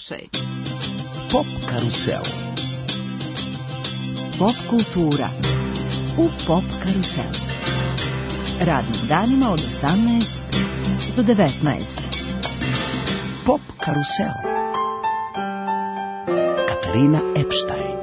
slušaj. Pop karusel. Pop kultura u Pop karusel. Radnim danima od 18 do 19. Pop karusel. Katarina Epstein.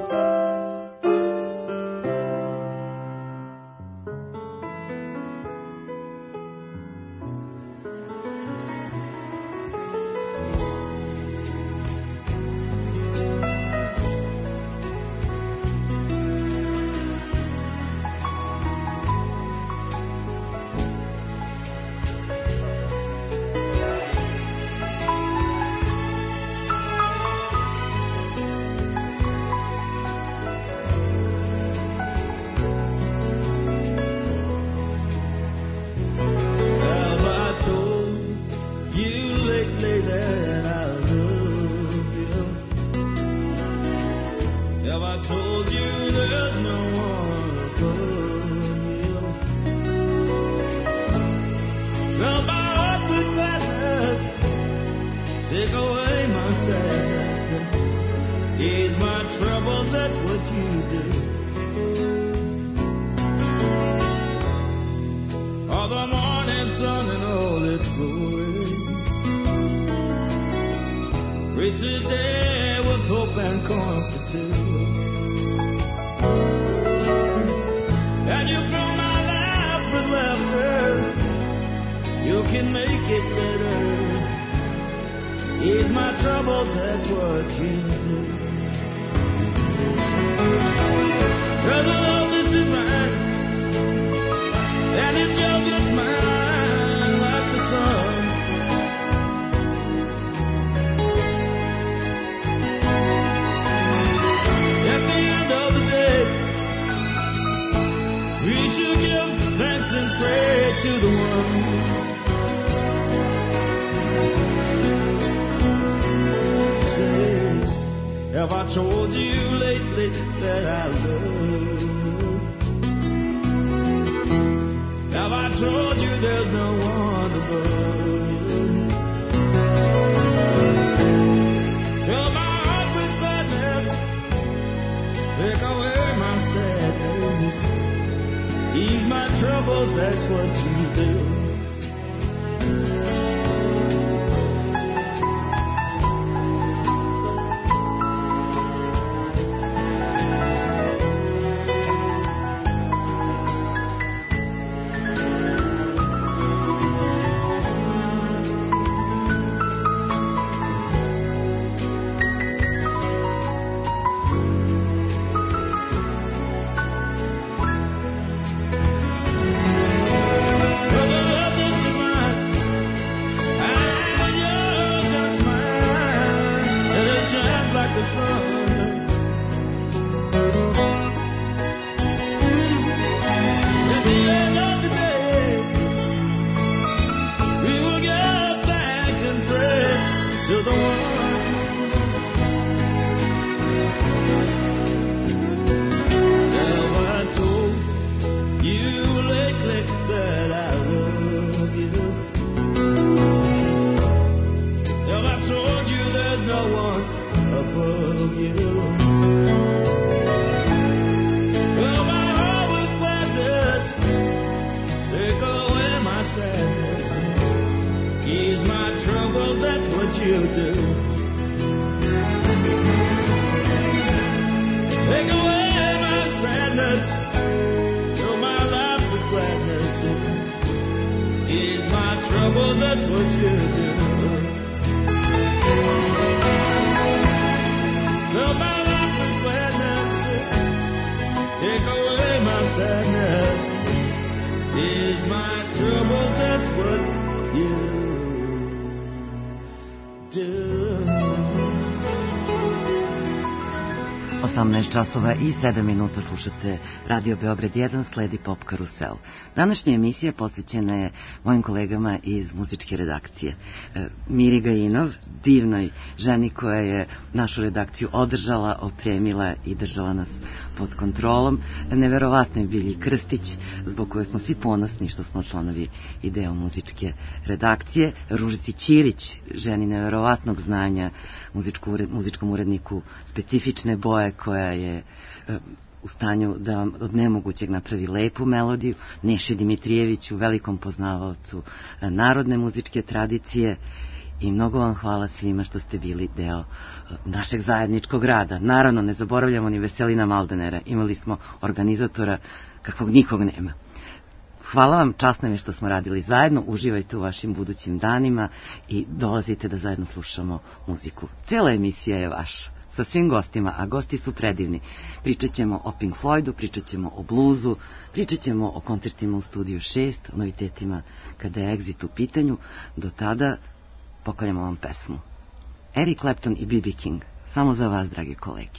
18 časova i 7 minuta slušate Radio Beograd 1, sledi Pop Karusel. Današnja emisija posvećena je mojim kolegama iz muzičke redakcije. Miri Gajinov, divnoj ženi koja je našu redakciju održala, opremila i držala nas pod kontrolom. Neverovatnoj Bilji Krstić, zbog koje smo svi ponosni što smo članovi i deo muzičke redakcije. Ružici Ćirić, ženi neverovatnog znanja, muzičkom uredniku specifične boje, koja je u stanju da vam od nemogućeg napravi lepu melodiju. Neši Dimitrijeviću, velikom poznavaocu narodne muzičke tradicije. I mnogo vam hvala svima što ste bili deo našeg zajedničkog rada. Naravno, ne zaboravljamo ni Veselina Maldenera. Imali smo organizatora kakvog nikog nema. Hvala vam, čast nam je što smo radili zajedno, uživajte u vašim budućim danima i dolazite da zajedno slušamo muziku. Cijela emisija je vaša, sa svim gostima, a gosti su predivni. Pričat ćemo o Pink Floydu, pričat ćemo o bluzu, pričat ćemo o koncertima u Studiju 6, o novitetima kada je Exit u pitanju. Do tada poklanjamo vam pesmu. Eric Clapton i B.B. King, samo za vas, dragi kolege.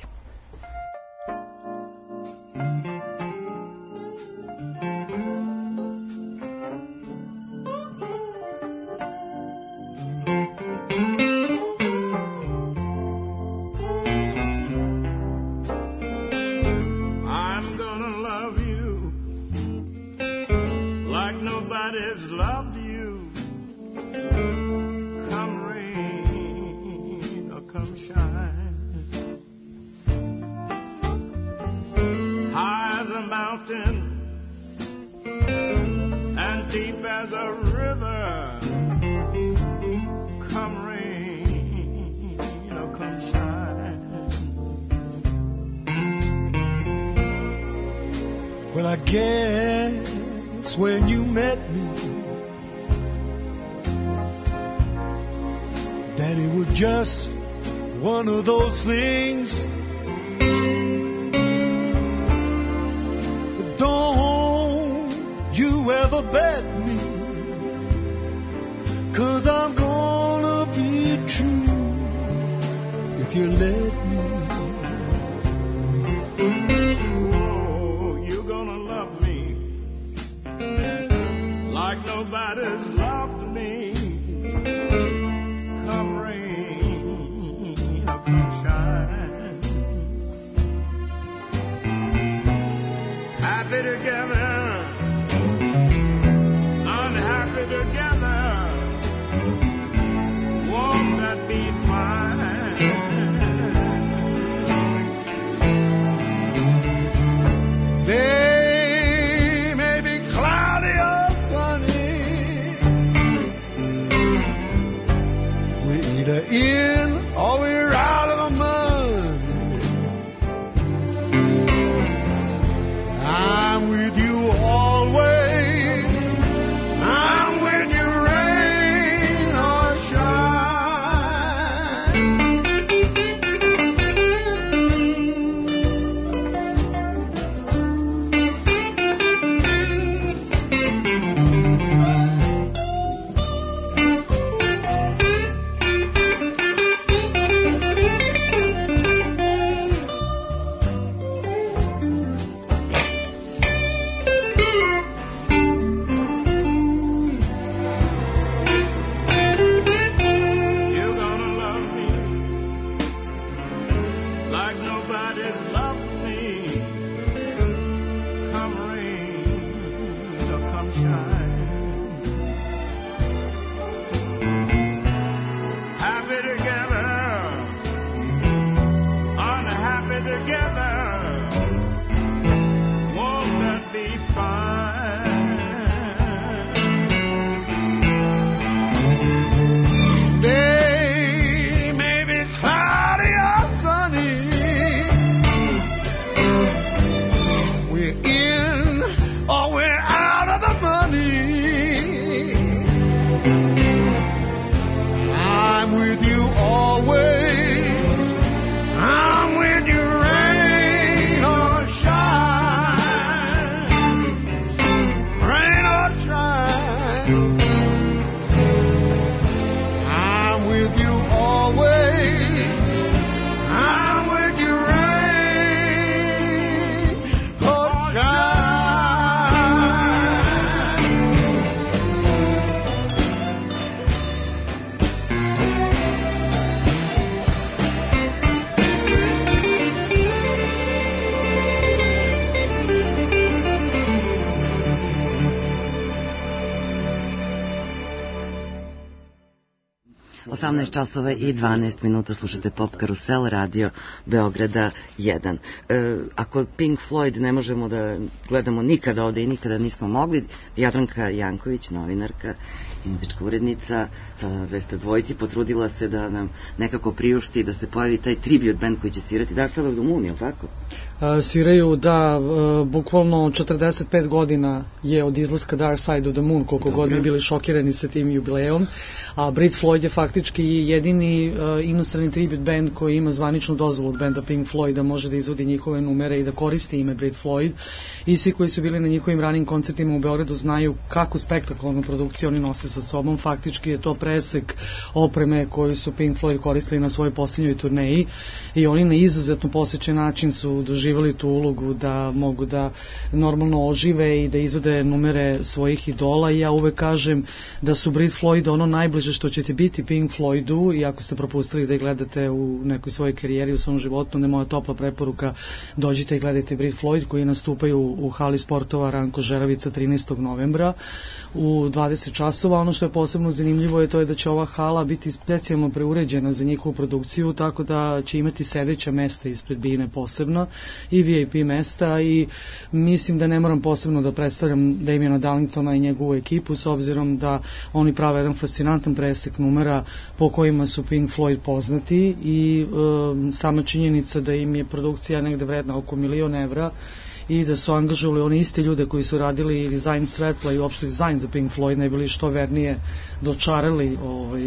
18 časova i 12 minuta slušate Pop Karusel, radio Beograda 1. Ako Pink Floyd ne možemo da gledamo nikada ovde i nikada nismo mogli, Jadranka Janković, novinarka i muzička urednica, sada na 202, potrudila se da nam nekako priušti da se pojavi taj tribute band koji će svirati Dark Side of the Moon, je li tako? Sviraju, da, bukvalno 45 godina je od izlaska Dark Side of the Moon, koliko god mi bili šokirani sa tim jubilejom, a Brit Floyd je faktički jedini inostrani tribute band koji ima zvaničnu dozvolu od benda Pink Floyd da može da izvodi njihove numere i da koristi ime Brit Floyd, i svi koji su bili na njihovim ranim koncertima u Beogradu znaju kakvu spektakularnu produkciju oni nose sa sobom. Faktički je to presek opreme koju su Pink Floyd koristili na svojoj posljednjoj turneji i oni na izuzetno posvećen način su doživali tu ulogu da mogu da normalno ožive i da izvode numere svojih idola. I ja uvek kažem da su Brit Floyd ono najbliže što ćete biti Pink Floydu, i ako ste propustili da ih gledate u nekoj svojoj karijeri, u svom životu, onda je moja topla preporuka, dođite i gledajte Brit Floyd koji nastupaju u hali sportova Ranko Žeravica 13. novembra u 20 časova. Ono što je posebno zanimljivo je to je da će ova hala biti specijalno preuređena za njihovu produkciju, tako da će imati sedeća mesta ispred bine posebno i VIP mesta, i mislim da ne moram posebno da predstavljam Damiena Darlingtona i njegovu ekipu, s obzirom da oni prave jedan fascinantan presek numera po kojima su Pink Floyd poznati, i sama činjenica da im je produkcija negde vredna oko €1.000.000 i da su angažovali oni isti ljude koji su radili dizajn svetla i uopšte dizajn za Pink Floyd, ne bili što vernije dočarali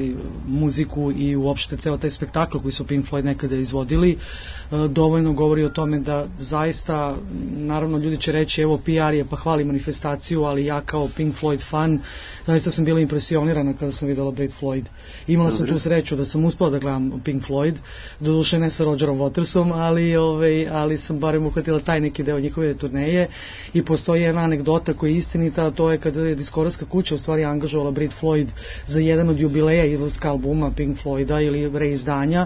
muziku i uopšte ceo taj spektakl koji su Pink Floyd nekada izvodili, dovoljno govori o tome da zaista, naravno ljudi će reći evo PR je pa hvali manifestaciju, ali ja kao Pink Floyd fan zaista sam bila impresionirana kada sam videla Brit Floyd. Imala sam tu sreću da sam uspela da gledam Pink Floyd, doduše ne sa Rogerom Watersom, ali sam barem uhvatila taj neki deo njihove turneje, i postoji jedna anegdota koja je istinita, a to je kada je diskografska kuća u stvari angažovala Brit Floyd za jedan od jubileja izlaska albuma Pink Floyda ili reizdanja.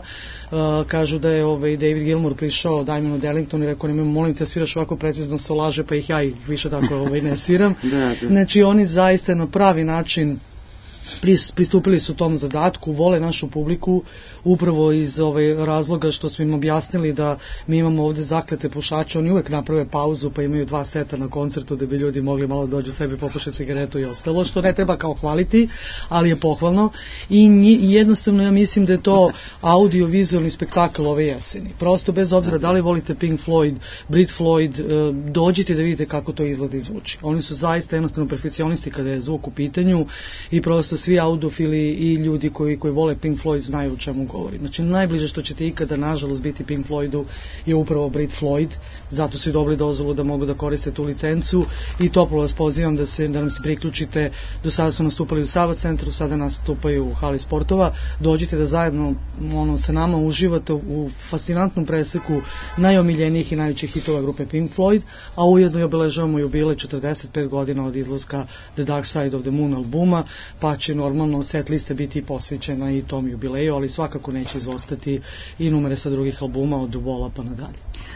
Kažu da je David Gilmour prišao Damienu Darlingtonu i rekao, molim te, sviraš ovako precizno solaže, pa ja ih više tako ne sviram. Znači oni zaista na pravi način pristupili su tom zadatku, vole našu publiku upravo iz razloga što smo im objasnili da mi imamo ovde zaklete pušače, oni uvek naprave pauzu pa imaju 2 seta na koncertu da bi ljudi mogli malo dođu sebi popušati cigaretu i ostalo, što ne treba kao hvaliti, ali je pohvalno, i jednostavno ja mislim da je to audio-vizualni spektakl ove jeseni. Prosto bez obzira da li volite Pink Floyd, Brit Floyd, dođite da vidite kako to izgleda i zvuči. Oni su zaista jednostavno perfekcionisti kada je zvuk u pitanju, i prosto svi audiofili i ljudi koji vole Pink Floyd znaju o čemu govorim. Znači, najbliže što ćete ikada, nažalost, biti Pink Floydu je upravo Brit Floyd, zato su i dobili dozvolu da mogu da koriste tu licencu, i toplo vas pozivam da nam se priključite. Do sada su nastupali u Sava centru, sada nastupaju u hali sportova. Dođite da zajedno sa nama uživate u fascinantnom preseku najomiljenijih i najvećih hitova grupe Pink Floyd, a ujedno i obeležavamo jubilej 45 godina od izlaska The Dark Side of the Moon albuma, pa će normalno set liste biti posvećena i tom jubileju, ali svakako neće izostati i numere sa drugih albuma od Vola pa nadalje.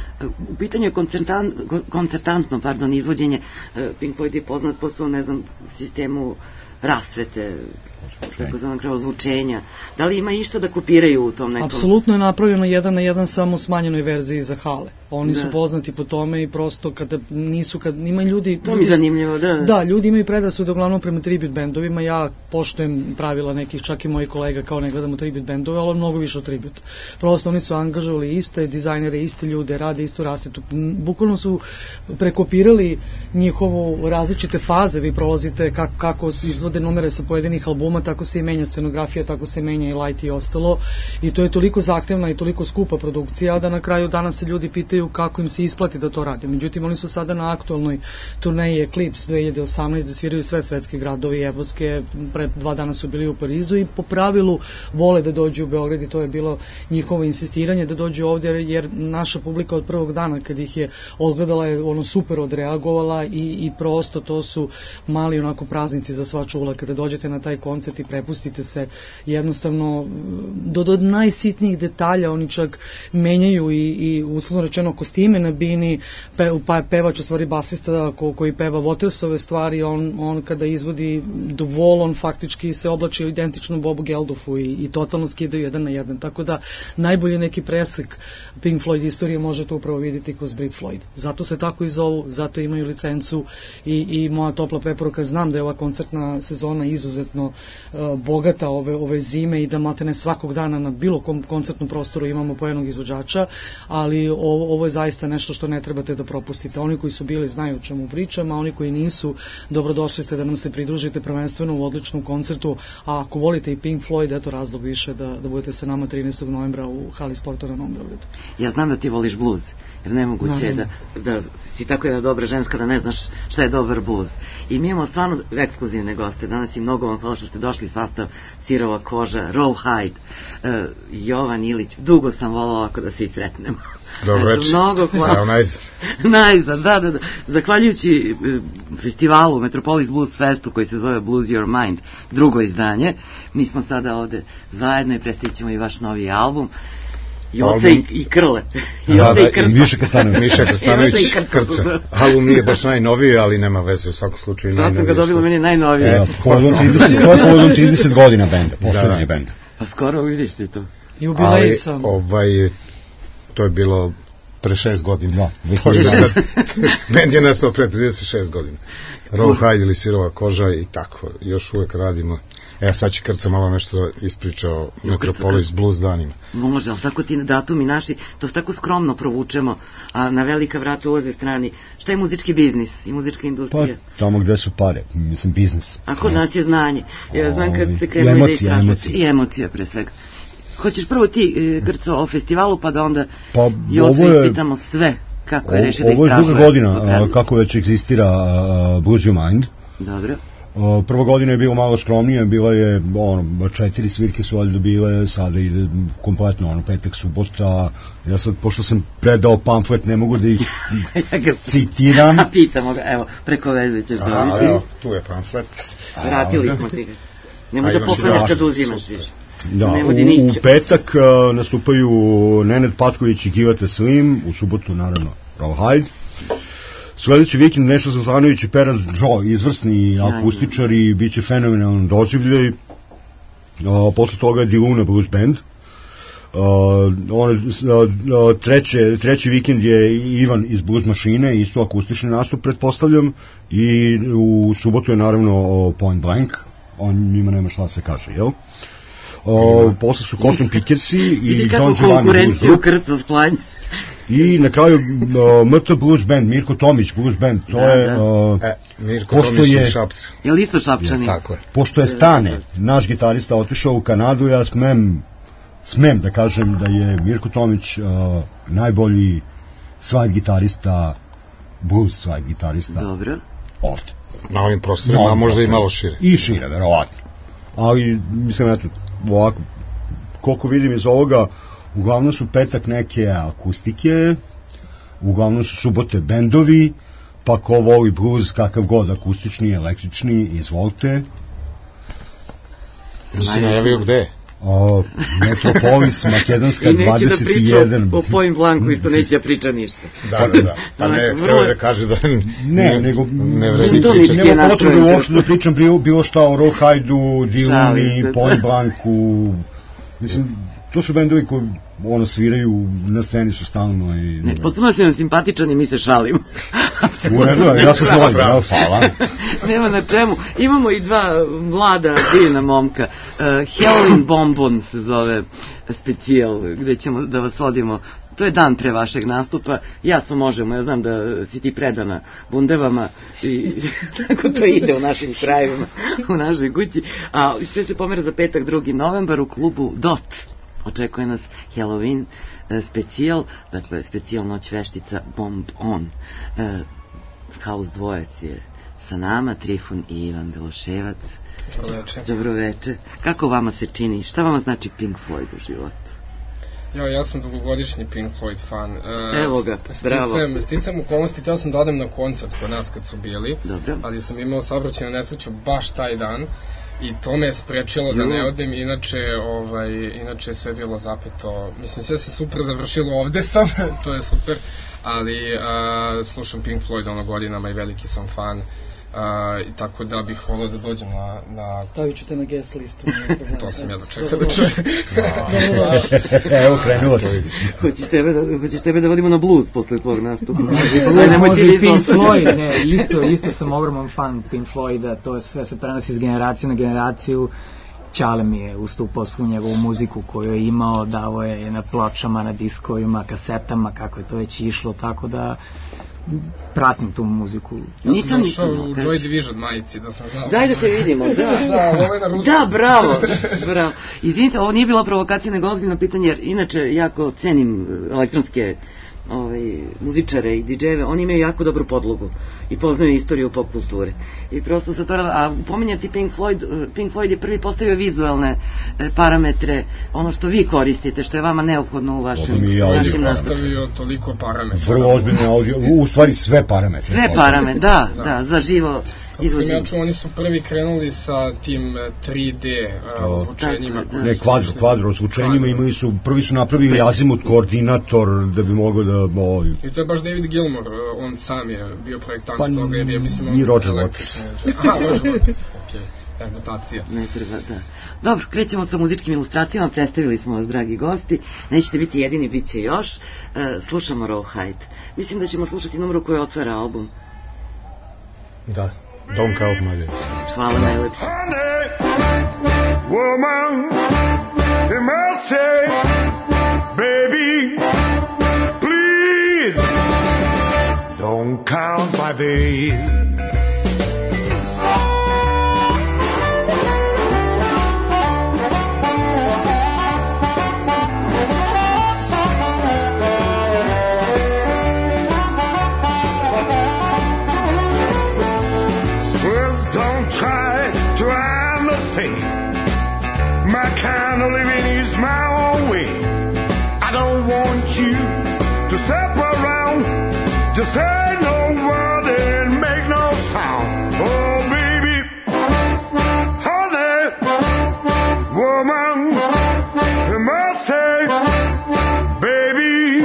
U pitanju je koncertantno izvođenje. Pink Floyd je poznat po svom, sistemu rasvete, tako znam krao zvučenja. Da li ima išta da kopiraju u tom nekom? Apsolutno je napravljeno 1:1 samo u smanjenoj verziji za hale. Oni su poznati po tome, i prosto kada ima ljudi... To mi je zanimljivo, da. Da, ljudi imaju predrasude uglavnom prema tribute bendovima. Ja poštujem pravila nekih, čak i mojih kolega, kao ne gledamo tribute bendove, ali mnogo više od tribute. Prosto oni su angažovali iste dizajnere, iste ljude, rade istu rasvetu. Bukvalno su prekopirali njihovu različite faze. Vi prolazite kako izvode numere sa pojedinih albuma, tako se i menja scenografija, tako se menja i light i ostalo, i to je toliko zahtevna i toliko skupa produkcija da na kraju dana se ljudi pitaju kako im se isplati da to rade. Međutim, oni su sada na aktualnoj turneji Eclipse 2018 da sviraju sve svetske gradovi evropske, pre 2 dana su bili u Parizu, i po pravilu vole da dođu u Beograd, i to je bilo njihovo insistiranje da dođu ovdje, jer naša publika od prvog dana kad ih je odgledala je super odreagovala, i prosto to su mali onako praznici za svaču Liverpoola, kada dođete na taj koncert i prepustite se jednostavno do najsitnijih detalja, oni čak menjaju i uslovno rečeno kostime na bini, pevač, u stvari basista koji peva Watersove stvari, on kada izvodi The Wall, on faktički se oblači identično Bobu Geldoffu i totalno skidaju jedan na jedan, tako da najbolji neki presek Pink Floyd istorije možete upravo vidjeti kroz Brit Floyd. Zato se tako i zovu, zato imaju licencu i moja topla preporuka, znam da je ova koncertna sezona izuzetno bogata ove zime i da matene svakog dana na bilo kom koncertnom prostoru imamo po jednog izvođača, ali ovo je zaista nešto što ne trebate da propustite. Oni koji su bili znaju o čemu pričam, a oni koji nisu, dobrodošli ste da nam se pridružite prvenstveno u odličnom koncertu, a ako volite i Pink Floyd, eto razlog više da budete sa nama 13. novembra u hali sporta na Novom Beogradu. Ja znam da ti voliš bluz, jer nemoguće je da si tako jedna dobra ženska da ne znaš šta je dobar bluz. I mi imamo stvarno ekskluzivne goste. Danas i mnogo vam hvala što ste došli, sastav Sirova koža, Rawhide, Jovan Ilić. Dugo sam volao ovako da se i sretnemo. Dobro večer. Mnogo hvala. Evo najzad. Najzad, da. Zahvaljujući festivalu Metropolis Blues Festu koji se zove Blues Your Mind, drugo izdanje, mi smo sada ovde zajedno i predstavit ćemo i vaš novi album. Joca i Krle. Miša Krstanović Krca. Album nije baš najnoviji, ali nema veze, u svakom slučaju najnoviji. Sad sam ga dobila, meni najnoviji. Povodom 30 godina benda, poslednje benda. Pa skoro vidiš ti to. Jubilej sam. To je bilo pre 6 godina. Bend je nastao pre 36 godina. Rawhide ili Sirova koža i tako. Još uvek radimo. Sad će Krca malo nešto ispričao Metropolis Blues danima. Može, ali tako ti datumi naši, to tako skromno provučemo, a na velika vrata ulaze strani. Šta je muzički biznis i muzička industrija? Pa, tamo gde su pare, mislim biznis. A kod nas je znanje. Ja znam kad se krenuli da istražući. I emocija pre svega. Hoćeš prvo ti, Krco, o festivalu, pa da onda Jocu ispitamo sve kako je rešio da istražuje. Ovo je druga godina kako već egzistira Blues Your Mind. Dobro. Prva godina je bilo malo skromnije, bilo je 4 svirke su valjda bile, sada ide kompletno petak, subota. Ja sad, pošto sam predao pamflet, ne mogu da ih citiram. A pitamo ga, evo, preko veze ćeš dobiti. Evo, tu je pamflet. Vratili smo ti ga. Nemoj da poklanjaš kad uzimaš više. Da, u petak nastupaju Nenad Patković i Givata Slim, u subotu naravno Rawhide. Sledeći vikend Neša Zlatović i Perad Joe, izvrsni akustičari, bit će fenomenalan doživljaj. Posle toga je Diluna Blues Band. Treći vikend je Ivan iz Blues Mašine, isto akustični nastup pretpostavljam, i u subotu je naravno Point Blank, on njima nema šta se kaže, jel? Posle su Cotton Pickersi i Don Giovanni Blues Band. I na kraju MT Blues Band, Mirko Tomić Blues Band, to je... Mirko Tomić u Šapcu. Je li isto Šapčani? Pošto je Stane, naš gitarista, otišao u Kanadu, ja smem da kažem da je Mirko Tomić najbolji slide gitarista, blues slide gitarista. Dobro. Ovde. Na ovim prostorima, a možda i malo šire. I šire, verovatno. Ali, mislim, eto, ovako, koliko vidim iz ovoga, uglavnom su petak neke akustike, uglavnom su subote bendovi, pa ko voli blues, kakav god, akustični, električni, izvolite. Nisi najavio gde? Metropolis, Makedonska 21. I neće da priča o Point Blanku, isto neće da priča ništa. Da. Pa ne, treba da kaže da ne vredi priča. Nema potrebe uopšte da pričam bilo šta o Rawhideu, Diluni, Point Blanku. Mislim, to su bendovi koji sviraju na sceni su stalno i... Ne, potpuno si nam simpatičan i mi se šalimo. U redu, ja se šalim, hvala. Nema na čemu. Imamo i dva mlada, divna momka. Halloween Bonbon se zove specijal, gde ćemo da vas vodimo. To je dan pre vašeg nastupa. Jaco, možemo, ja znam da si ti predana bundevama i tako to ide u našim krajevima, u našoj kući. A sve se pomera za petak 2. novembar u klubu DOT. Očekuje nas Halloween specijal, dakle specijal Noć veštica Bomb On. Haus dvojac je sa nama, Trifun i Ivan Beloševac. Dobro večer. Dobro večer. Kako vama se čini, šta vama znači Pink Floyd u životu? Ja sam dugogodišnji Pink Floyd fan. Evo ga, bravo. Sticam okolnosti, htio sam da odem na koncert kod nas kad su bili, dobro, ali sam imao saobraćajnu nesreću baš taj dan i to me je sprečilo da ne odem, inače sve je bilo zapeto. Mislim, sve se super završilo, ovde sam, to je super, ali slušam Pink Floyd godinama i veliki sam fan. Tako da bih volao da dođem na... Stavit ću te na guest listu. To sam ja da čekam da čujem. Evo, krenulo to. Hoćeš tebe da vodimo na blues posle tvojeg nastupa? Može i Pink Floyd, ne, isto sam ogroman fan Pink Floyda, to sve se prenosi iz generacije na generaciju. Ćale mi je ustupao svu njegovu muziku koju je imao, davo je na pločama, na diskovima, kasetama, kako je to već išlo, tako da pratim tu muziku. Nisam došao u Joy Division majici, da sam znao. Daj da te vidimo, da, bravo. Izvinite, ovo nije bila provokacija, nego ozbiljno pitanje, jer inače jako cenim elektronske muzičare i DJ-eve, oni imaju jako dobru podlogu i poznaju istoriju pop kulture. I prosto se to, a pominjati Pink Floyd je prvi postavio vizualne parametre, ono što vi koristite, što je vama neophodno u vašim našim nastupima. Postavio toliko parametra. Vrlo ozbiljne audio, u stvari sve parametre. Sve parametre, da, za živo. Kako sam ja čuo, oni su prvi krenuli sa tim 3D zvučenjima. Ne, kvadro zvučenjima, prvi su napravili azimut koordinator da bi mogao da... I to je baš David Gilmour, on sam je bio projektant toga, jer je mislim... I Roger Waters. Aha, Roger Waters, okej. Notacija. Ne treba, da. Dobro, krećemo sa muzičkim ilustracijama, predstavili smo vas, dragi gosti, nećete biti jedini, bit će još. Slušamo Rawhide. Mislim da ćemo slušati numru koja otvara album. Da. Don't Count My Days. Hvala najlepše. Woman, you must say, baby, please, don't count my days. Kind of living is my own way. I don't want you to step around, just say no word and make no sound. Oh baby, honey, woman, you must say, baby,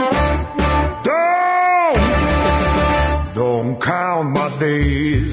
don't count my days.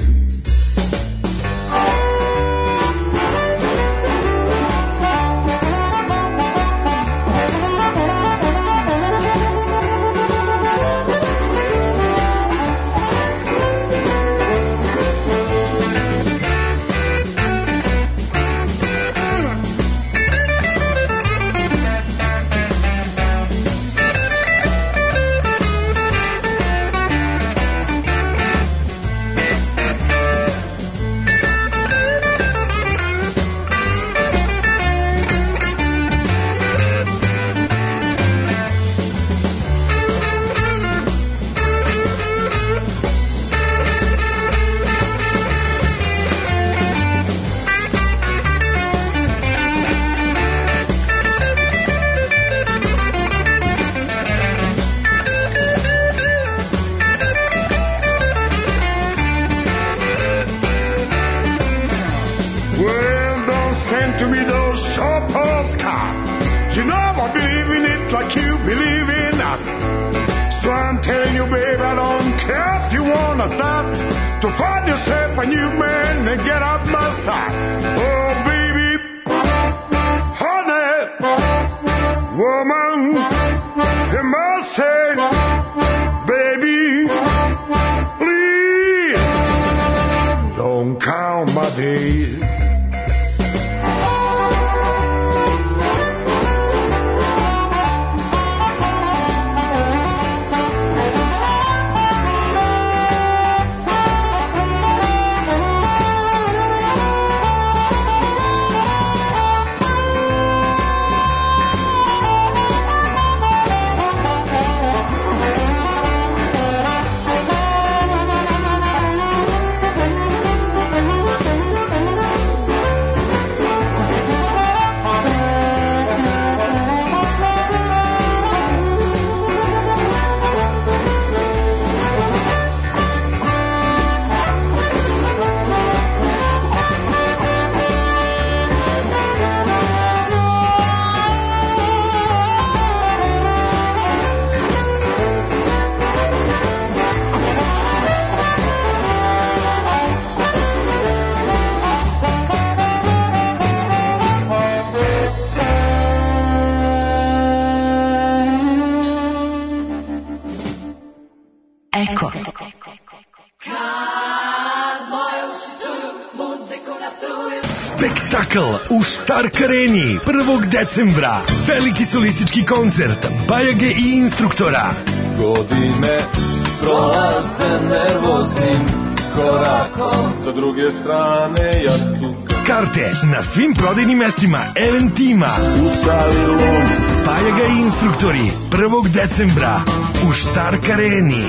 Spektakl u Štark Areni 1. decembra. Veliki solistički koncert Bajage i Instruktora. Godine prolaze nervoznim korakom, sa druge strane jastuka. Karte na svim prodajnim mestima Eventima. U sali lom. Bajaga i Instruktori 1. decembra u Štark Areni.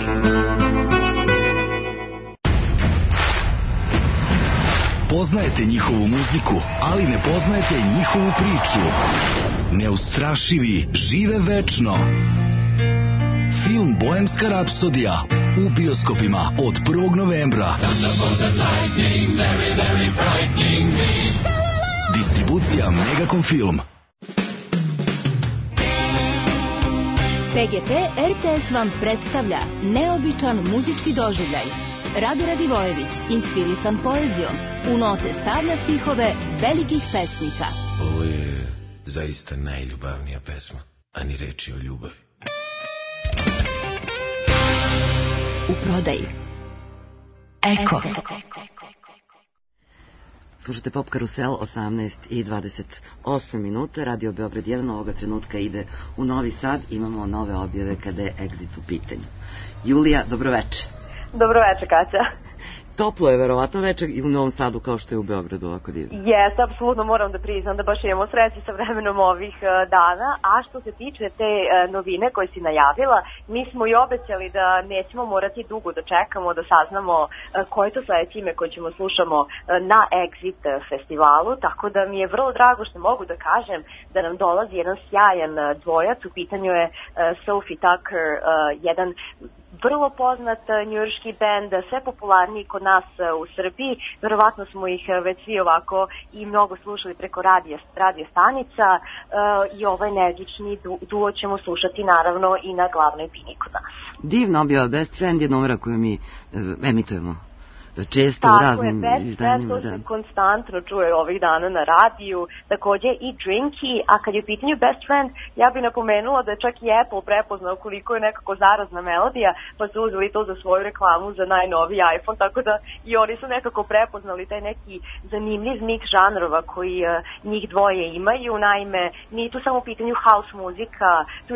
Poznajete njihovu muziku, ali ne poznajete njihovu priču. Neustrašivi žive večno. Film Bohemska rapsodija u bioskopima od 1. novembra. Distribucija Megacom Film. PGP RTS vam predstavlja neobičan muzički doživljaj. Rade Radivojević, inspirisan poezijom, u note stavlja stihove velikih pesnika. Ovo je zaista najljubavnija pesma, a ni reči o ljubavi. U prodaji Eko. Slušate Pop Karusel, 18:28 minuta. Radio Beograd 1 ovoga trenutka ide u Novi Sad. Imamo nove objave kada je Exit u pitanju. Julija, dobroveče. Dobroveče, Kaća. Toplo je verovatno večer i u Novom Sadu kao što je u Beogradu ovako divno. Jeste, apsolutno moram da priznam da baš imamo sreće sa vremenom ovih dana, a što se tiče te novine koje si najavila, mi smo i obećali da nećemo morati dugo da čekamo da saznamo koje je to sledeće ime koje ćemo slušamo na Exit festivalu, tako da mi je vrlo drago što mogu da kažem da nam dolazi jedan sjajan dvojac, u pitanju je Sophie Tucker, jedan vrlo poznat njujorški bend, sve popularniji kod nas u Srbiji. Verovatno smo ih već svi ovako i mnogo slušali preko radio stanica i ovaj energični duo ćemo slušati naravno i na glavnoj bini kod nas. Divna objava, Best Friend je numera koju mi emitujemo često u raznim izdanjima. Tako je, Best Friend, to se konstantno čuje ovih dana na radiju, takođe i Drinky, a kad je u pitanju Best Friend, ja bih napomenula da je čak i Apple prepoznao koliko je nekako zarazna melodija, pa su uzeli to za svoju reklamu za najnoviji iPhone, tako da i oni su nekako prepoznali taj neki zanimljiv mix žanrova koji njih dvoje imaju. Naime, nije tu samo u pitanju house muzika,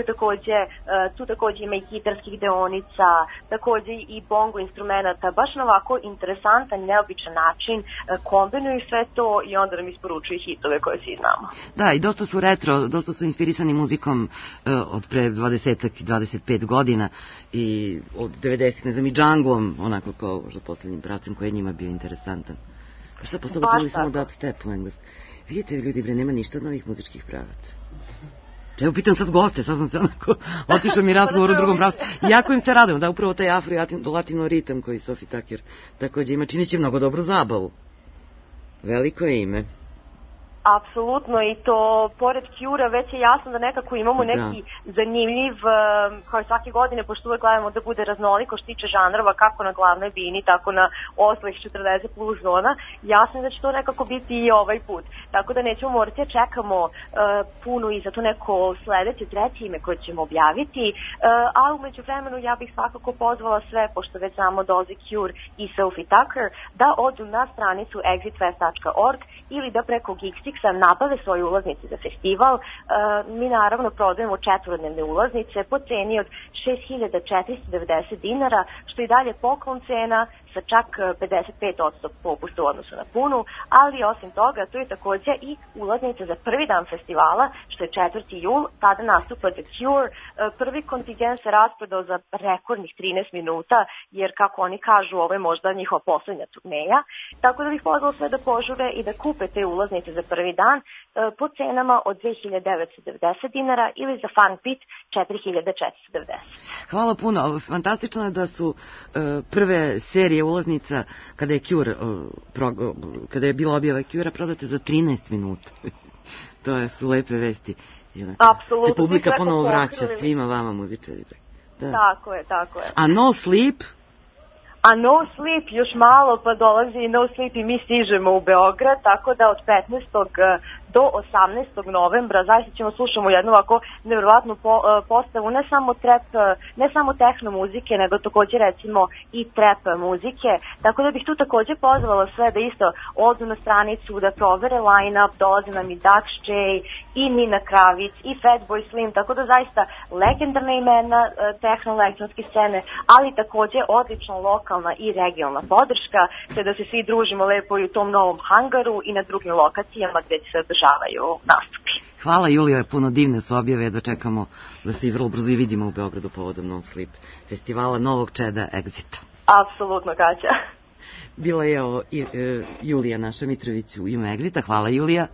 tu takođe ima i gitarskih deonica, takođe i bongo instrumenta, baš na ovako interesantan, neobičan način kombinuju sve to i onda nam isporučuju hitove koje svi znamo. Da, i dosta su retro, dosta su inspirisani muzikom od pre 20-25 godina i od 90, ne znam, i Djangoom, onako kao za poslednjim pravcem koji je njima bio interesantan. Pa šta, posle smo samo dubstep u engleskom. Vidite, ljudi, bre, nema ništa od novih muzičkih pravaca. Evo, pitam sad goste, sad sam se onako otišao mi razgovor u drugom pravcu. Jako im se radujem da upravo taj afro-latino ritam koji Sophie Tucker takođe ima, činit će mnogo dobru zabavu. Veliko je ime. Apsolutno, i to pored Cure već je jasno da nekako imamo neki zanimljiv, kao i svake godine, pošto uvek gledamo da bude raznoliko što tiče žanrova, kako na glavnoj bini, tako na ostalih 40 plus zona. Jasno je da će to nekako biti i ovaj put. Tako da nećemo morati da čekamo puno i za to neko sledeće, treće ime koje ćemo objaviti, a umeđu vremenu ja bih svakako pozvala sve, pošto već znamo dolazi Cure i Sophie Tucker, da odu na stranicu exitfest.org ili da preko Geekstick nabave svoje ulaznice za festival. Mi naravno prodajemo četvorodnevne ulaznice po ceni od 6.490 dinara, što je dalje poklon cena sa čak 55% popusta u odnosu na punu, ali osim toga tu je takođe i ulaznica za prvi dan festivala, što je 4. jul, tada nastupa The Cure. Prvi kontingent se rasprodao za rekordnih 13 minuta, jer kako oni kažu, ovo je možda njihova poslednja turneja, tako da bih pozvala sve da požure i da kupe te ulaznice za prvi dan po cenama od 2.990 dinara ili za Fun Pit 4.490. Hvala puno. Fantastično je da su prve serije ulaznica kada je Cure, kada je bila objava Cure, prodate za 13 minuta. To su lepe vesti. Apsolutno. Se publika ponovo vraća svima vama muzičari. Da. Tako je, tako je. A No Sleep? A No Sleep još malo pa dolazi No Sleep i mi stižemo u Beograd, tako da od 15. do 18. novembra. Zaista ćemo slušamo jednu ovako nevjerovatnu postavu, ne samo tehno muzike, nego takođe recimo i trap muzike. Tako da bih tu takođe pozvala sve da isto odu na stranicu, da provere line-up, dolaze nam i Dax J, i Nina Kravic, i Fatboy Slim, tako da zaista legendarna imena tehno-elektronske scene, ali takođe odlična lokalna i regionalna podrška, te da se svi družimo lepo i u tom novom hangaru i na drugim lokacijama gde se održavaju nastupi. Hvala Julija, puno divne su objave, dočekamo da se i vrlo brzo i vidimo u Beogradu povodom Non Sleep festivala Novog Čeda Exita. Apsolutno, Kaća. Bila je Julija naša Mitrović u ime Exita, hvala Julija.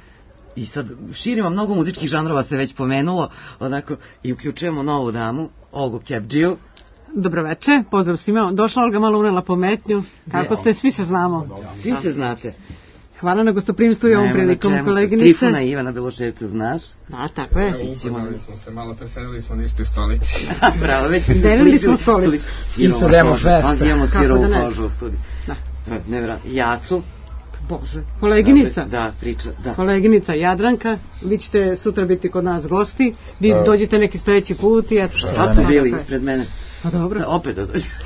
I sad širimo, mnogo muzičkih žanrova se već pomenulo, onako, i uključujemo novu damu, Olgu Kepdžiju. Dobroveče, pozdrav svima. Došla Olga, malo unela pometnju. Kako ste, svi se znamo. Svi se znate. Hvala na gostoprimstvu i ovom prilikom, koleginice. Trifuna i Ivana Beloševca znaš. Da, tako je. Upoznali smo se, malo preselili smo na istoj stolici. Bravo, već delili smo stolicu. I sa Demo Festa. Imamo sirovu kožu u studiju. Nevjerojatno. Jacu. Bože, koleginica. Da, priča, da. Koleginica Jadranka, vi ćete sutra biti kod nas gosti, vi dođete neki sledeći put i eto. Sad su bili ispred mene. Pa dobro. Opet da dođe.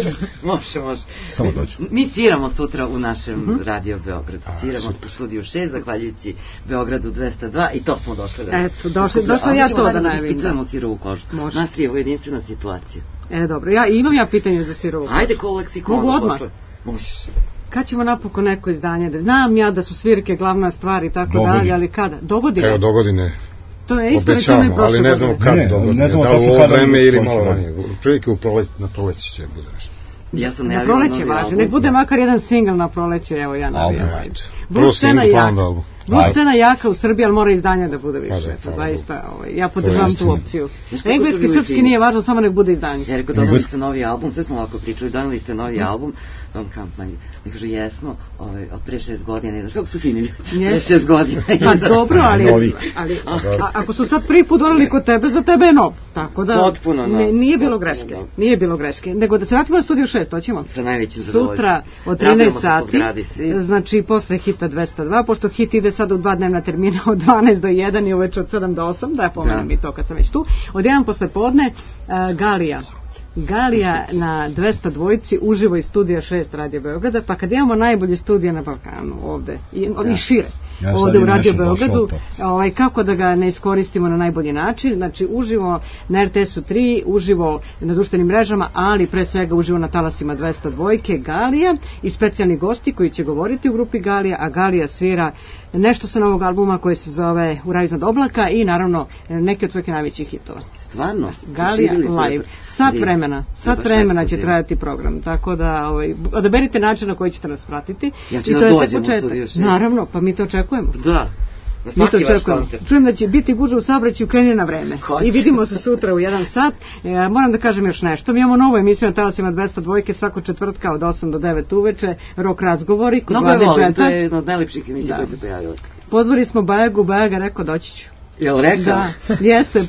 Može. Samo dođe. Mi sviramo sutra u našem Radio Beogradu. Sviramo u studiju 6, zahvaljujući Beogradu 202 i to smo došli. Eto, došla ja to da najavim. Ispitujemo sirovu kožu. Nas je ovo jedinstvena situacija. Dobro, imam ja pitanje za sirovu kožu. Ajde, ko leksikon. Mogu odmah? Možeš. Kad ćemo napokon neko izdanje? Znam ja da su svirke glavna stvar i tako dalje, ali kada? Dogodine? Evo dogodine. To je isto obećavamo, ali ne znamo kad dogodine. Da u ovo vreme ili malo ranije. Prilike na proleće će bude nešto. Ja sam na proleće važi, nek bude makar jedan singl na proleće, evo ja navijam. Prvo singl, pa onda album. Blues scena jaka u Srbiji, ali mora izdanja da bude više. Zaista, ja podržavam tu opciju. Engleski, srpski nije važno, samo nek bude izdanje. Ja rekao, donali ste novi album, sve smo ovako pričali, donali ste novi album, mi kažu, jesmo, pre 6 godina, znaš kako su fini, pre 6 godina. Pa dobro, ali ako su sad prvi put donali kod tebe, za tebe je nov. Tako da, nije bilo greške. Nego da se vratimo na studiju 6, hoćemo? Sa najvećim zadovoljstvom. Sutra od 13 sati, znači posle hita 202, pošto hit ide sad u 2 dnevna termina od 12 do 1 i uveče od 7 do 8, da ja pomenem i to kad sam već tu. Od 1 posle podne, Galija na 202 uživo iz studija 6 Radio Beograda, pa kad imamo najbolje studije na Balkanu ovde i šire ovde u Radio Beogradu, kako da ga ne iskoristimo na najbolji način, znači uživo na RTS-u 3, uživo na društvenim mrežama, ali pre svega uživo na talasima 202 Galija i specijalni gosti koji će govoriti u grupi Galija, a Galija svira nešto sa novog albuma koji se zove U raju iznad oblaka i naravno neki od svojih najvećih hitova. Stvarno? Galija live. Sat vremena će trajati program, tako da odaberite način na koji ćete nas pratiti. Ja ću da dođem u studiju 6. Naravno, pa mi to očekujemo. Da. Mi to očekujemo. Čujem da će biti gužva u saobraćaju, kreni na vreme. I vidimo se sutra u 1 sat. Moram da kažem još nešto. Mi imamo novu emisiju na talasima 202 svakog četvrtka od 8 do 9 uveče. Rock razgovori. Mnogo je volim, to je jedna od najlepših emisija koje se pojavila. Pozvali smo Bajagu, Bajaga rekao doći ću. Jel rekao? Da, jeste,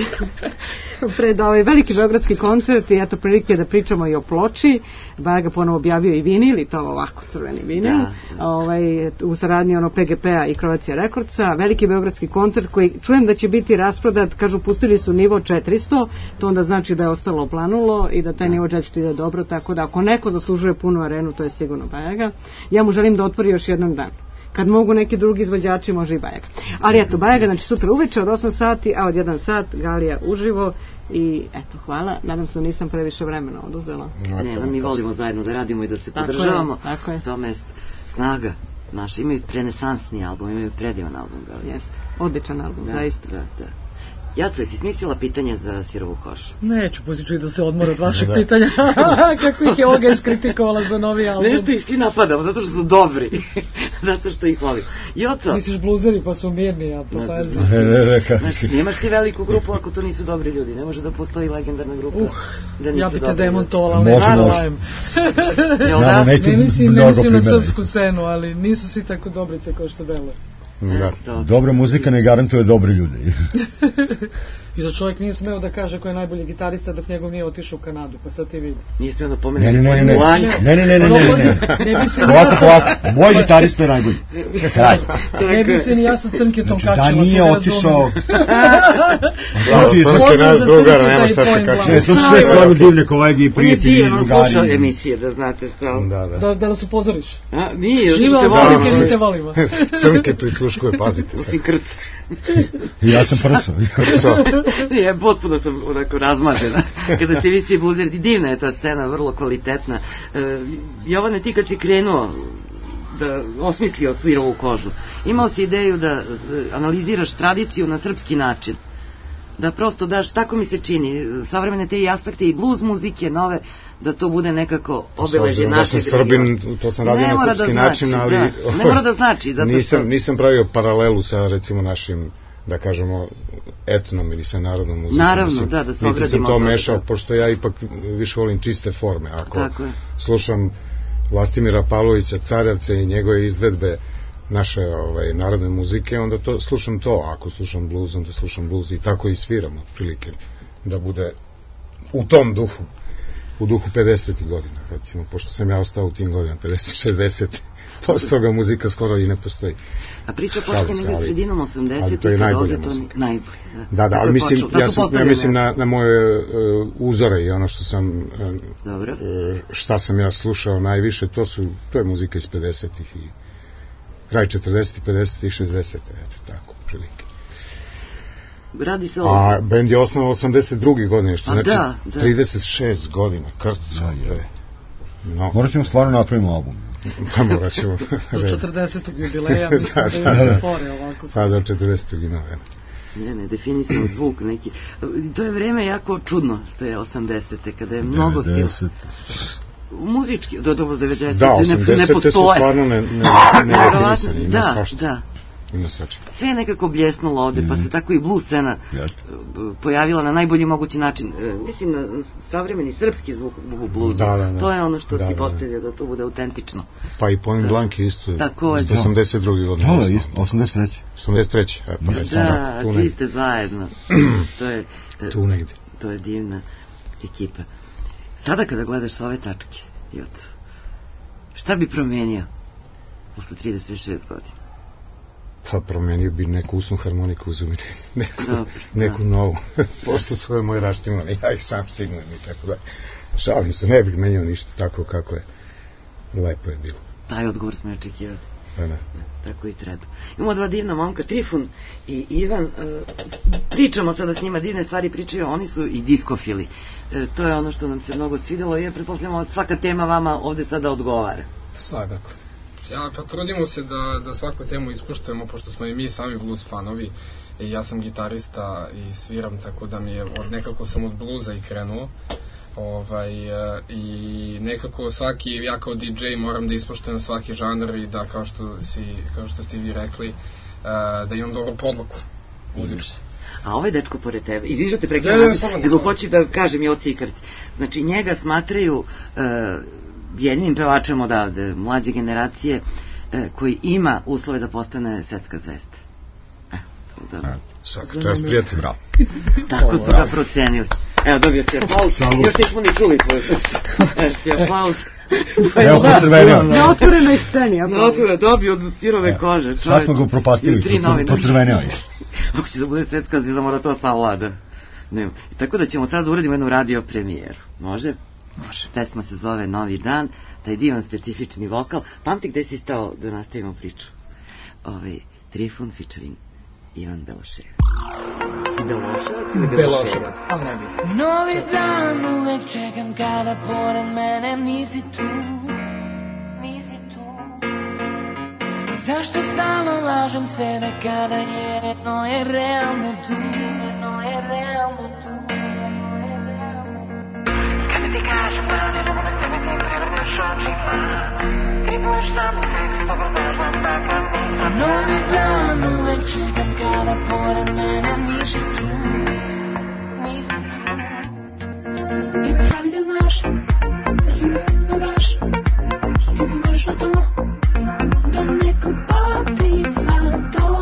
pred veliki beogradski koncert i eto prilike da pričamo i o ploči. Bajaga ponovo objavio i vinil i to ovako crveni vinil. U saradnji PGP-a i Croatia Recordsa. Veliki beogradski koncert koji čujem da će biti rasprodat, kažu pustili su nivo 400, to onda znači da je ostalo planulo i da taj nivo 400 ide dobro, tako da ako neko zaslužuje punu arenu, to je sigurno Bajaga. Ja mu želim da otvori još jednom dan. Kad mogu neki drugi izvođači, može i Bajaga. Ali eto, Bajaga, znači sutra uveče od 8 sati, a od 1 sat Galija uživo i eto, hvala. Nadam se da nisam previše vremena oduzela. Mi volimo zajedno da radimo i da se podržavamo. Tako je. Tome je snaga. Naši imaju renesansni album, imaju predivan album. Jeste, odličan album, zaista. Da. Jaco, jesi smislila pitanje za sirovu košu? Neću, pustit ću i da se odmora od vašeg pitanja. Kako ih je Olga iskritikovala za novi album. Nešto ih svi napadamo, zato što su dobri. Zato što ih volim. Joco. Misliš bluzeri pa su mirni, a to pazi. Nemaš ti veliku grupu ako to nisu dobri ljudi. Ne može da postoji legendarna grupa. Ja bi te demontovala, ne žalajem. Ne mislim na srpsku scenu, ali nisu svi tako dobrice kao što deluje. Dobra muzika ne garantuje dobre ljude. I za čovjek nije smeo da kaže ko je najbolji gitarista dok njegov nije otišao u Kanadu, pa sad ti vidi. Nije smeo da pomene. Ne. Moj gitarista je najbolji. Ne bi se ni ja sa Crnketom kačila. Da nije otišao. Crnke nas drugara, nema šta se kačila. To su sve stvarno divne kolege i prijatelji i drugari. On je slušao emisije, da znate stvarno. Da nas upozoriš. Nije, živa Crnke, mi te volimo. Crnke prisluškuje, pazite se. Usi krc. Ja sam prso. Nije, potpuno sam onako razmažena. Kada ste vi svi buzeri, divna je ta scena, vrlo kvalitetna. Jovane, ti kad si krenuo da osmislio Svirovu kožu, imao si ideju da analiziraš tradiciju na srpski način. Da prosto daš, tako mi se čini, savremene te i aspekte i blues muzike nove, da to bude nekako obeležje našeg regiona. Da sam Srbin, to sam radio na srpski način, ali... Ne mora da znači. Nisam pravio paralelu sa, recimo, našim, da kažemo, etnom ili sa narodnom muzikom. Naravno, da se ogradimo. Niti sam to mešao, pošto ja ipak više volim čiste forme. Ako slušam Vlastimira Pavlovića, Carevce i njegove izvedbe naše narodne muzike, onda slušam to. Ako slušam bluz, onda slušam bluz i tako i sviram, otprilike, da bude u tom duhu. U duhu 50. godina, recimo, pošto sam ja ostao u tim godinama, 50-60, posle toga muzika skoro i ne postoji. A priča počne negdje sredinom 80. Ali to je najbolja muzika. Najbolje. Da, ali mislim, ja mislim na moje uzore i ono što sam, šta sam ja slušao najviše, to je muzika iz 50-ih i kraj 40-ih, 50-ih, 60-ih, eto, tako, prilike. Radi se o... A bend je osnovan 82. godine, što znači 36 godina, krco. Morat ćemo stvarno napravimo album. Pa morat ćemo. Do 40. jubileja, mislim da je fore ovako. Pa do 40. i novena. Ne, definisan zvuk neki. To je vreme jako čudno, to je 80. kada je mnogo stila. Muzički, dobro, 90. Da, 80. su stvarno nedefinisani, ima svašta. Sve je nekako bljesnulo ovde, pa se tako i blues scena pojavila na najbolji mogući način. Mislim na savremeni srpski zvuk u bluesu. To je ono što si postavio, da to bude autentično. Pa i Point Blank je isto 82. godine. Da, 83. 83. Da, svi ste zajedno. Tu negde. To je divna ekipa. Sada kada gledaš sa ove tačke, šta bi promenio posle 36 godina? Pa promenio bi neku usnu harmoniku uz neku novu. Pošto svoje moje raštimane, ja ih sam štignujem i tako da. Šalim se, ne bih menio ništa tako kako je. Lepo je bilo. Taj odgovor smo očekivali. Tako i treba. Imamo dva divna momka, Trifun i Ivan. Pričamo sada s njima, divne stvari pričaju, oni su i diskofili. To je ono što nam se mnogo svidelo i pretpostavljamo svaka tema vama ovde sada odgovara. Svakako. Pa trudimo se da svaku temu ispuštujemo, pošto smo i mi sami blues fanovi. Ja sam gitarista i sviram, tako da mi je nekako sam od bluza i krenuo. I nekako svaki, ja kao DJ moram da ispoštujem svaki žanr i da, kao što ste vi rekli, da imam dobru podlogu muzičku. A ovaj dečko pored tebe, izvižate prekrenati, nego hoću da kažem je o Cikarci. Znači njega smatraju jedinim pevačem odavde, mlađe generacije, koji ima uslove da postane svetska zvezda. Svaka čast, prijatelj. Tako su ga procenili. Evo, dobio si aplauz. Još nismo ni čuli tvoju slušak. Evo si aplauz. Evo, pocrvenio. Na otvorenoj sceni. Na otvorenoj, dobio od sirove kože. Sad smo ga upropastili, pocrvenio. Ako će da bude svetska zvezda, mora to savlada. Tako da ćemo sad uradimo jednu radio premijeru. Može? Može. Pesma se zove Novi dan, taj divan specifični vokal. Pamti gde si stao da nastavimo priču? Trifun featuring Ivan Beloševac. Si Beloševac ili Beloševac? Ali ne biti. Novi dan, uvek čekam kada pored mene nisi tu. Nisi tu. Zašto stalno lažem sebe kada jedno je realno tu. Jedno je realno tu. Kada ti kažem da ne mogu tebe si prevrneš očima. Skripuješ sam seks, dobro znam takav nisam. Novi dan, uvek čekam kada pored mene nisi tu. Nisi tu. I pravi da znaš, da si me ne baš. Ti znaš na to, da neko pati za to.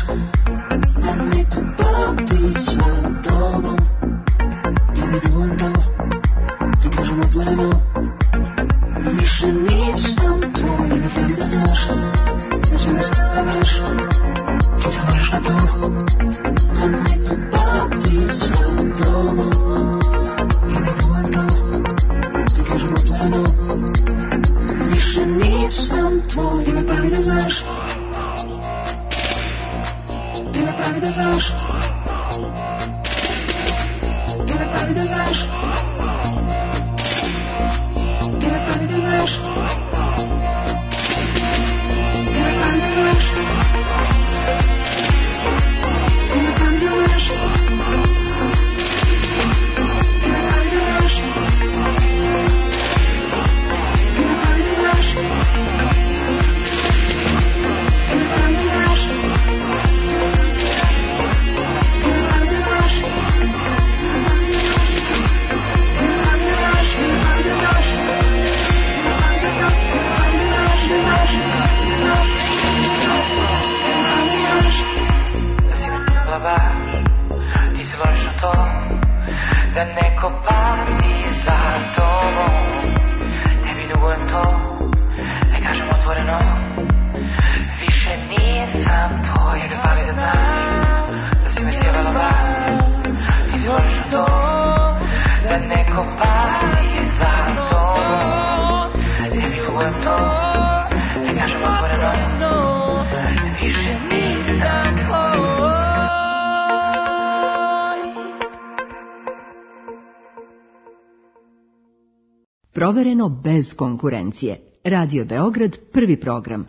Provereno bez konkurencije. Radio Beograd, prvi program.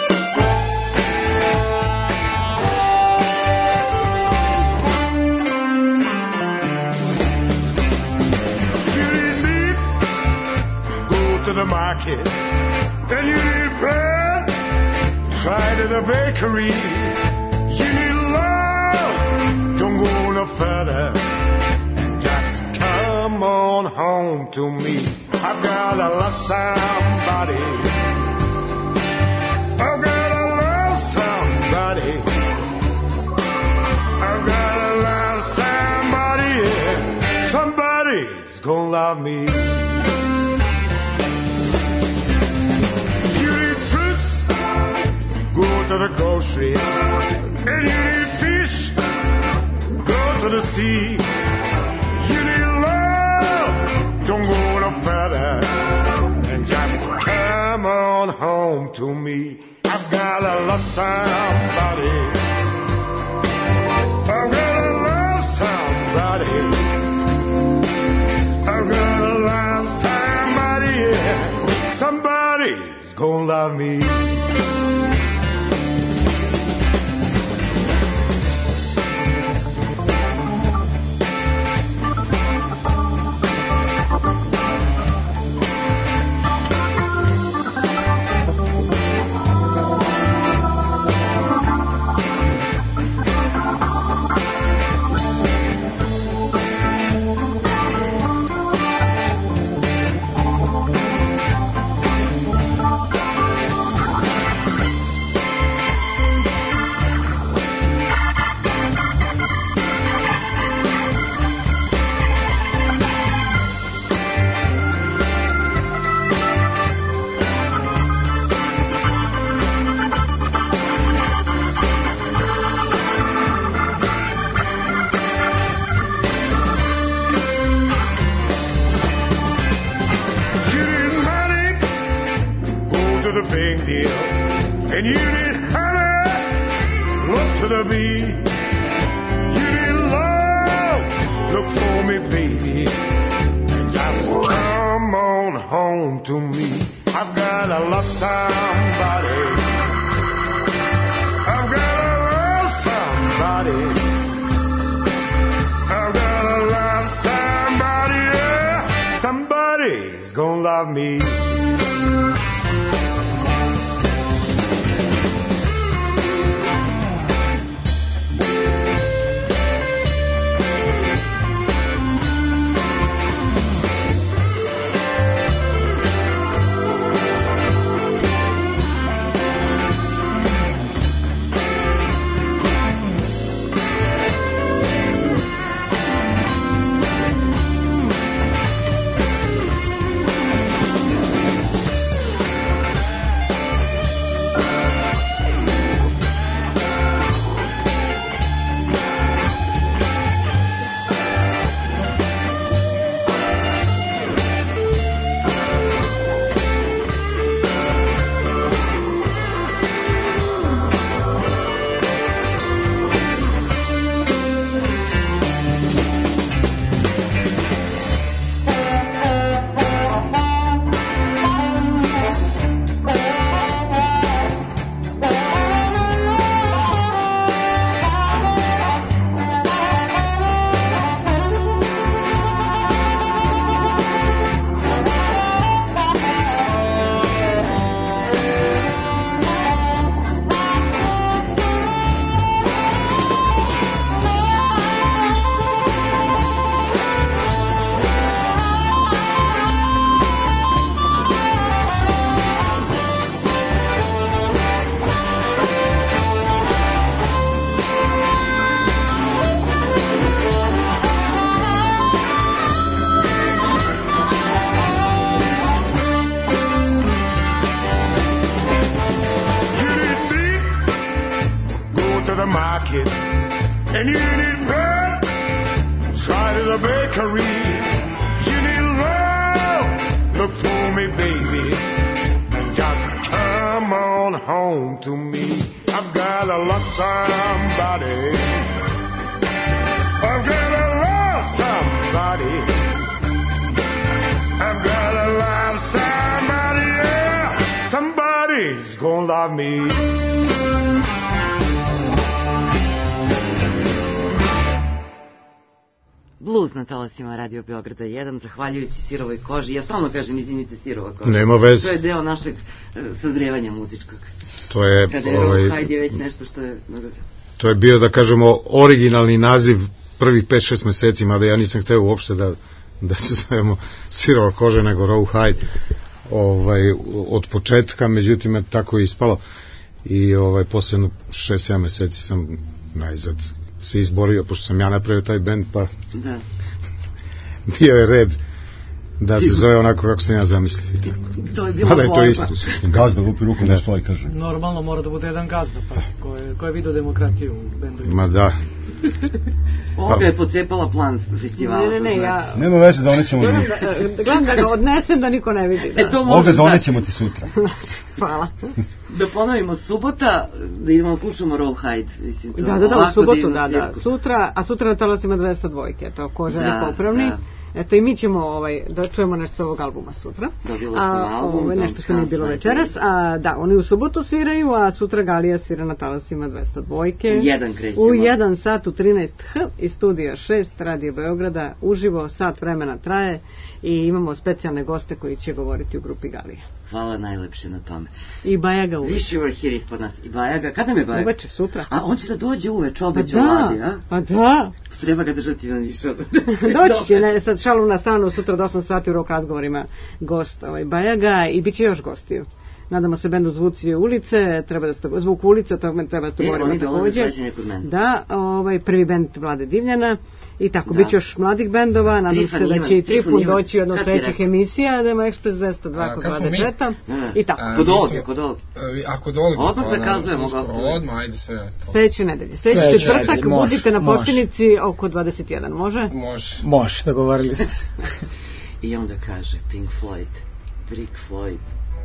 To the market, then you need bread, try to the bakery, you need love, don't go no further, just come on home to me. I've gotta love somebody, I've gotta love somebody, I've gotta love somebody, yeah. Somebody's gonna love me. To the grocery, and you need fish, go to the sea. You need love, don't go no further, and just come on home to me. I've gotta love somebody, I've gotta love somebody, I've gotta love somebody, yeah. Somebody's gonna love me. the market. And you need bread, try to the bakery. You need love, look for me, baby. Just come on home to me. I've gotta love somebody. I've gotta love somebody. I've gotta love somebody, yeah. Somebody's gonna love me. Blues na talasima Radio Beograda 1, zahvaljujući Sirovoj koži. Ja stalno kažem, izvinite, Sirova koža. Nema veze. To je deo našeg sazrijevanja muzičkog. To je... Kada je Rawhide je već nešto što je... To je bio, da kažemo, originalni naziv prvih 5-6 meseci, mada ja nisam hteo uopšte da se zovemo Sirova koža, nego Rawhide od početka, međutim je tako ispalo i posle 6-7 meseci sam najzad se izborio, pošto sam ja napravio taj bend, pa bio je red da se zove onako kako sam ja zamislio. To je bilo borba. To je isto. Gazda lupi ruku na stoj, kaže. Normalno mora da bude jedan gazda, pa ko je vidio demokratiju u bendu. Ma da. Oga je pocepala plan festivala. Ne, ja... Nema veze, donećemo ti. Gledam da ga odnesem da niko ne vidi. Oga, donećemo ti sutra. Hvala. Da ponovimo, subota, da idemo slušamo Rawhide. Da, u subotu, da. Sutra, a sutra na talasima 202, to Kožani Popravni. Eto i mi ćemo da čujemo nešto s ovog albuma sutra. Nešto što nije bilo večeras. Da, oni u subotu sviraju, a sutra Galija svira na talasima 202. Jedan krećemo. U 1 sat u 13h iz studija 6 Radio Beograda. Uživo, sat vremena traje i imamo specijalne goste koji će govoriti u grupi Galija. Hvala najlepše na tome. I Bajaga uveče. Wish you were here ispod nas. I Bajaga, kada me Bajaga? Uveče, sutra. A on će da dođe uveče, obećao Vladi, a? Pa da. Treba ga držati na niša. Doći će, ne, sad šalu na stranu, sutra od 8 sati u Rock razgovorima gost Bajaga i bit će još gostiju. Nadamo se bendu Zvuci ulice, treba da ste zvuk ulica, to treba da ste govorimo takođe. Da, prvi bend Vlade Divljana i tako, bit će još mladih bendova, nadam se da će i Trifun doći od sledećih emisija, da ima Ekspres 202 kod Vlade Treta i tako. Kod Olge. A kod Olge. Odmah zakazujemo ga. Odmah, ajde sve. Sledeće nedelje. Sledeći četvrtak budite na Poštenici oko 21, može? Može, dogovorili smo se. I onda kaže Pink Floyd, Rick Floyd,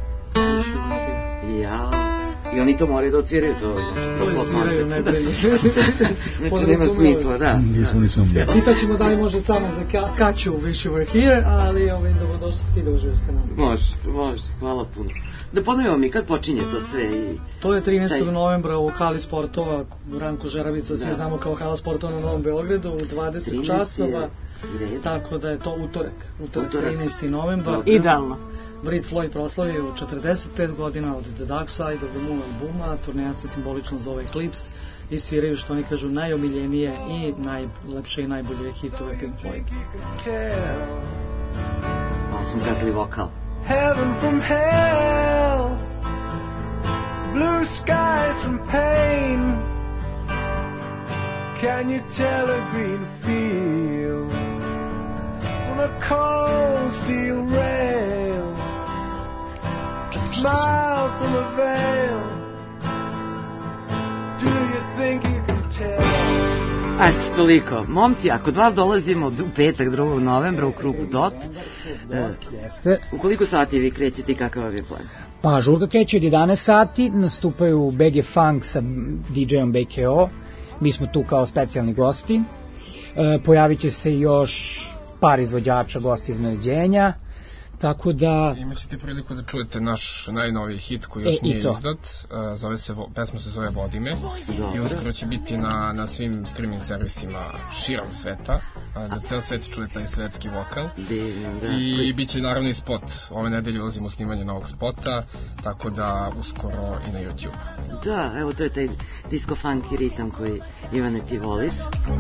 i oni to moraju da odsviraju to. Oni sviraju najbolje. Znači nema smisla, da. Nismo ni sumnjali. Pitaćemo da li može samo za Kaću Wish You Were Here, ali dobrodošli ti da uživaš se nam. Može, hvala puno. Da ponovimo mi, kad počinje to sve? To je 13. novembra u hali sportova, u Ranku Žeravica, svi znamo kao hala sportova na Novom Beogradu, u 20 časova, tako da je to utorak 13. novembra. Idealno. Brit Floyd proslavio 45 godina od The Dark Side of the Moon albuma, turneja se simbolično zove Eclipse i sviraju, što oni kažu, najomiljenije i najlepše i najbolje hitove Pink Floyd. Malo smo zgazili vokal. Heaven from hell, blue skies from pain. Can you tell a green field on a cold steel rail? Smile from a veil. Do you think you can tell? Eto, toliko. Momci, ako od vas dolazimo u petak 2. novembra u Krupu DOT, u koliko sati vi krećete i kakav vam je plan? Pa, žurka kreće od 11 sati, nastupaju BG Funk sa DJ-om BKO, mi smo tu kao specijalni gosti, pojavit će se još par izvođača, gosti iznenađenja, tako da... Imaćete priliku da čujete naš najnoviji hit koji još nije izdat, pesma se zove Vodi me i uskoro će biti na svim streaming servisima širom sveta, da ceo svet čuje taj svetski vokal i bit će naravno i spot. Ove nedelje ulazimo u snimanje novog spota, tako da uskoro i na YouTube. Da, evo to je taj disco funky ritam koji, Ivane, ti voliš.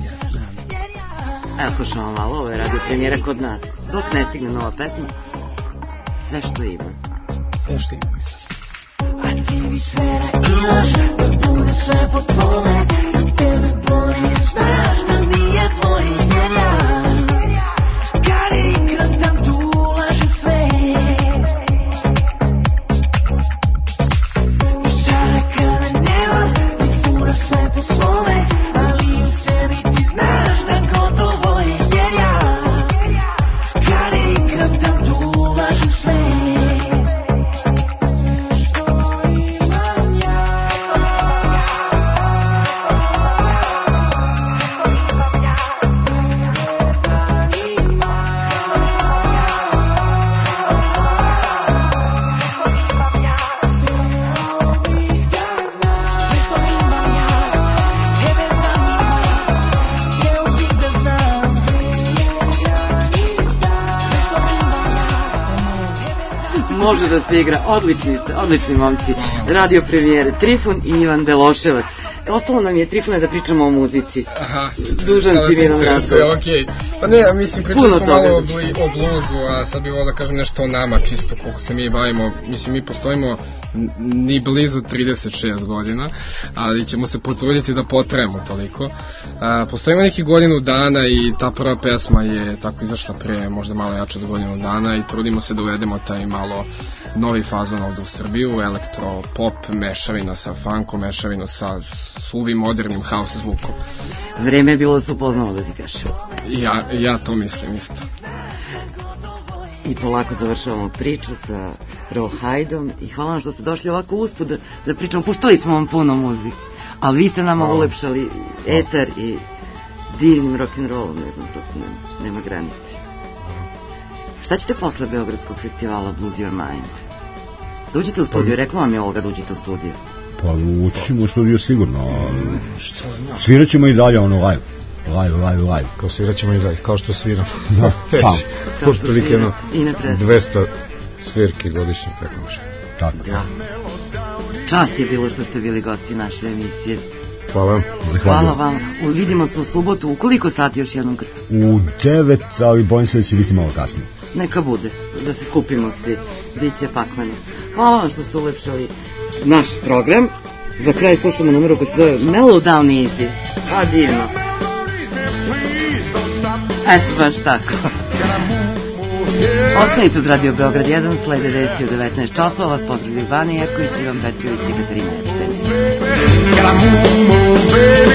Evo slušamo malo, ovo je radio premijera kod nas. Dok ne stigne nova pesma, sve što ima. Sve što ima. A ti mi sve rakilaš, da bude sve po tvome, da tebe boli, znaš da nije tvoj izmjena. Kad igram tam tu ulažem sve, i sada kada nema, mi fura sve po svome. može da se igra, odlični momci, radio premijere, Trifun i Ivan Beloševac. Ostalo nam je, Trifune, da pričamo o muzici. Dužan ti mi nam razgovor. Pa ne, mislim, pričali smo malo o bluzu, a sad bih volio da kažem nešto o nama, čisto koliko se mi bavimo. Mislim, mi postojimo ni blizu 36 godina, ali ćemo se potruditi da potrajemo toliko. Postojimo neki godinu dana i ta prva pesma je tako izašla pre možda malo jače od godinu dana i trudimo se da uvedemo taj malo novi fazon ovde u Srbiju, elektro, pop, mešavina sa funkom, mešavina sa suvim, modernim house zvukom. Vreme je bilo da se upoznalo, da ti kažem. Ja to mislim isto. I polako završavamo priču sa Rawhideom i hvala vam što ste došli ovako uspud da pričamo. Puštali smo vam puno muzike, ali vi ste nama ulepšali etar i divnim rock'n'rollom, ne znam, prosto nema granice. Šta ćete posle Beogradskog festivala Blues Your Mind? Da uđete u studiju, rekla vam je Olga da uđete u studiju. Pa ući ćemo u studiju sigurno, svirat ćemo i dalje ono live. Live. Kao svirat ćemo i dalje, kao što sviram. Da, kao što sviram. 200 svirki godišnje, kako nešto. Tako. Da. Čast je bilo što ste bili gosti naše emisije. Hvala. Hvala vam. Vidimo se u subotu. U koliko sati još jednom kad? U 9, ali bojim se da će biti malo kasnije. Neka bude, da se skupimo svi. Biće pakmeno. Hvala vam što ste ulepšali naš program. Za kraj slušamo numeru koji se zove Mellow Down Easy. Pa divno. Eto, baš tako. Ostanite uz Radio Beograd 1, slede vesti u 19 časova. Vas pozdravljaju Vani Jerković, Ivan Petrović i Katarina Epštajn.